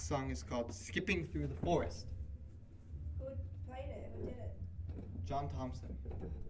song is called Skipping Through the Forest. Who played it? Who did it? John Thompson.